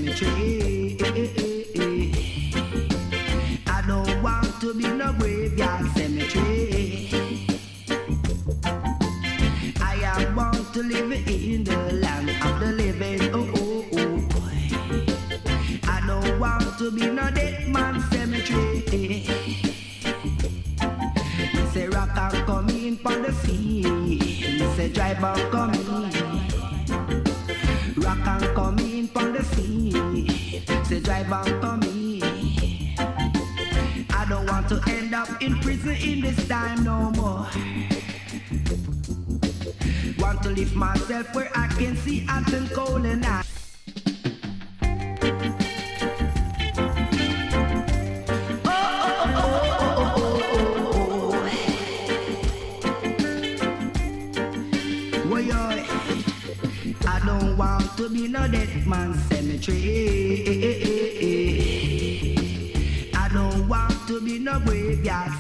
cemetery. I don't want to be no graveyard cemetery. I want to live in the land of the living. Oh, oh, oh, boy. I don't want to be no dead man cemetery. Me say rock and come in from the sea. Me say drive and come in. Rock and come in from the sea. Say drive and come in. I don't want to end up in prison in this time no more. Want to live myself where I can see hot and cold and ice. I don't want to be no dead man cemetery. I don't want to be no graveyard